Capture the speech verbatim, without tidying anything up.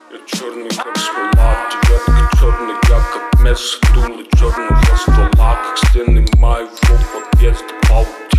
Я черный как смола, девятка черный, я как место дула черного ствола, как стены моего подъезда.